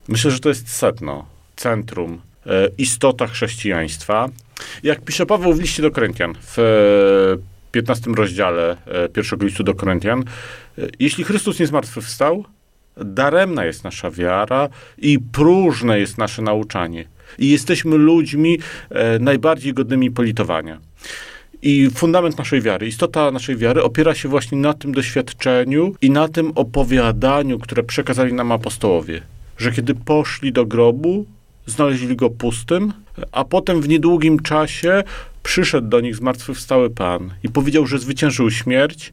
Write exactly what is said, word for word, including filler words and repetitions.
Myślę, że to jest sedno, centrum, e, istota chrześcijaństwa. Jak pisze Paweł w liście do Koryntian, w piętnastym rozdziale e, pierwszego listu do Koryntian, e, jeśli Chrystus nie zmartwychwstał, daremna jest nasza wiara i próżne jest nasze nauczanie. I jesteśmy ludźmi e, najbardziej godnymi politowania. I fundament naszej wiary, istota naszej wiary opiera się właśnie na tym doświadczeniu i na tym opowiadaniu, które przekazali nam apostołowie. Że kiedy poszli do grobu, znaleźli go pustym, a potem w niedługim czasie przyszedł do nich zmartwychwstały Pan i powiedział, że zwyciężył śmierć